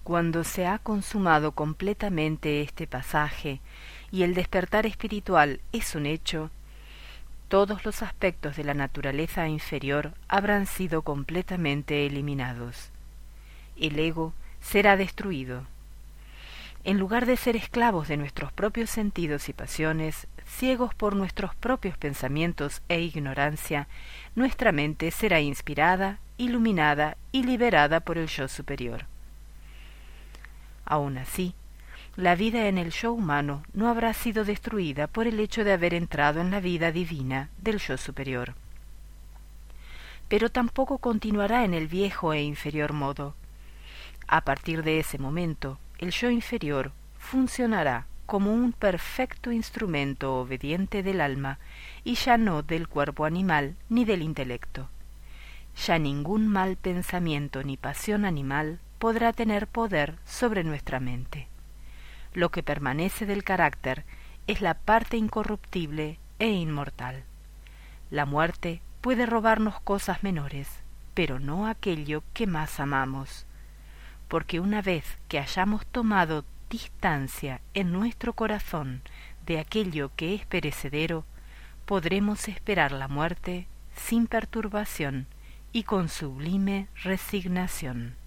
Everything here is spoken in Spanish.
Cuando se ha consumado completamente este pasaje y el despertar espiritual es un hecho, todos los aspectos de la naturaleza inferior habrán sido completamente eliminados. El ego será destruido. En lugar de ser esclavos de nuestros propios sentidos y pasiones, ciegos por nuestros propios pensamientos e ignorancia, nuestra mente será inspirada, iluminada y liberada por el yo superior. Aun así, la vida en el yo humano no habrá sido destruida por el hecho de haber entrado en la vida divina del yo superior. Pero tampoco continuará en el viejo e inferior modo. A partir de ese momento, el yo inferior funcionará como un perfecto instrumento obediente del alma y ya no del cuerpo animal ni del intelecto. Ya ningún mal pensamiento ni pasión animal podrá tener poder sobre nuestra mente. Lo que permanece del carácter es la parte incorruptible e inmortal. La muerte puede robarnos cosas menores, pero no aquello que más amamos, porque una vez que hayamos tomado distancia en nuestro corazón de aquello que es perecedero, podremos esperar la muerte sin perturbación y con sublime resignación.